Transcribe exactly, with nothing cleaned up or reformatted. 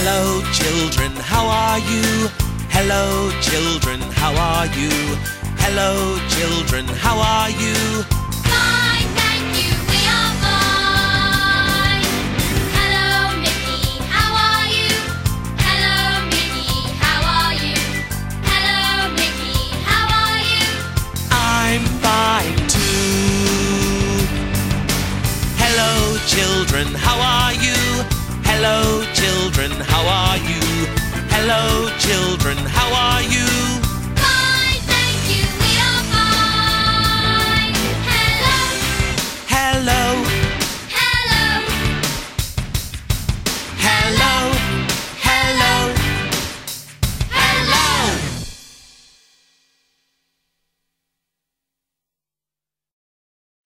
Hello children, how are you? Hello children, how are you? Hello children, how are you? Fine, thank you, we are fine. Hello Mickey, how are you? Hello Mickey, how are you? Hello Mickey, how are you? I'm fine too. Hello children, how are you? Hello children, how are you? Hello children, how are you?